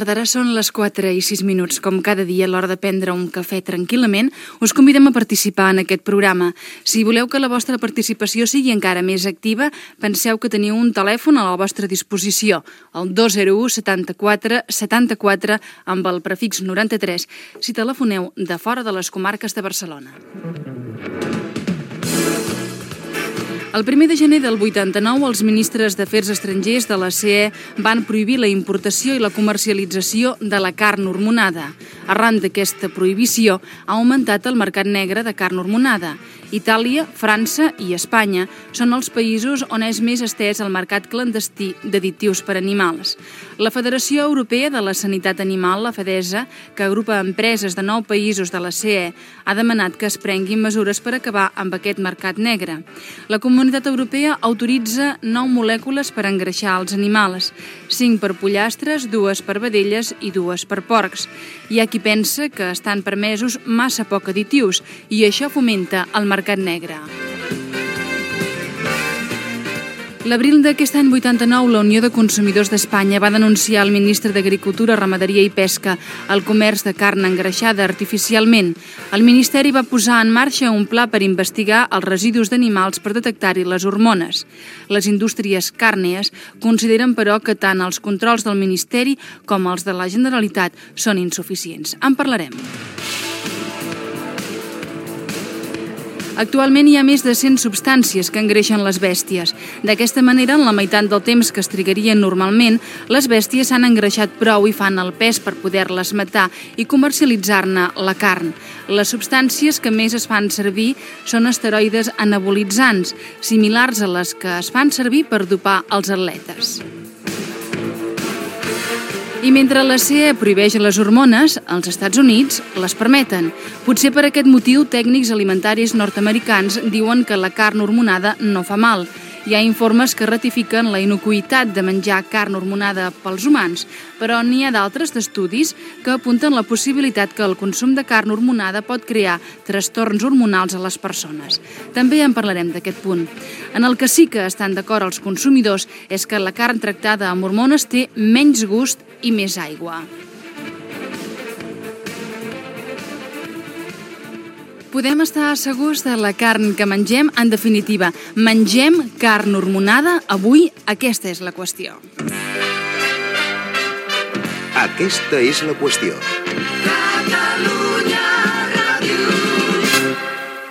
tarda, ara són les 4:06. Com cada dia, a l'hora de prendre un cafè tranquil·lament, us convidem a participar en aquest programa. Si voleu que la vostra participació sigui encara més activa, penseu que teniu un telèfon a la vostra disposició, el 201 74 74 amb el prefix 93, si telefoneu de fora de les comarques de Barcelona. El 1 de gener del 89, els ministres d'Afers Estrangers de la CE van prohibir la importació i la comercialització de la carn hormonada. Arran d'aquesta prohibició, ha augmentat el mercat negre de carn hormonada. Itàlia, França i Espanya són els països on és més estès el mercat clandestí d'additius per animals. La Federació Europea de la Sanitat Animal, la FEDESA, que agrupa empreses de 9 països de la CE, ha demanat que es prenguin mesures per acabar amb aquest mercat negre. La Comunitat Europea autoritza 9 molècules per engreixar els animals, 5 per pollastres, 2 per vedelles i 2 per porcs. Hi ha qui pensa que estan permesos massa poc additius i això fomenta el mercat negre. L'abril d'aquest any 89, la Unió de Consumidors d'Espanya va denunciar al ministre d'Agricultura, Ramaderia i Pesca el comerç de carn engreixada artificialment. El Ministeri va posar en marxa un pla per investigar els residus d'animals per detectar-hi les hormones. Les indústries càrnies consideren, però, que tant els controls del Ministeri com els de la Generalitat són insuficients. En parlarem. Actualment hi ha més de 100 substàncies que engreixen les bèsties. D'aquesta manera, en la meitat del temps que es trigarien normalment, les bèsties s'han engreixat prou i fan el pes per poder-les matar i comercialitzar-ne la carn. Les substàncies que més es fan servir són esteroides anabolitzants, similars a les que es fan servir per dopar els atletes. I mentre la CE prohibeix les hormones, als Estats Units les permeten. Potser per aquest motiu, tècnics alimentaris nord-americans diuen que la carn hormonada no fa mal. Hi ha informes que ratifiquen la inocuïtat de menjar carn hormonada pels humans, però n'hi ha d'altres d'estudis que apunten la possibilitat que el consum de carn hormonada pot crear trastorns hormonals a les persones. També en parlarem d'aquest punt. En el que sí que estan d'acord els consumidors és que la carn tractada amb hormones té menys gust i més aigua. Podem estar segurs de la carn que mengem? En definitiva, mengem carn hormonada? Avui aquesta és la qüestió. Aquesta és la qüestió.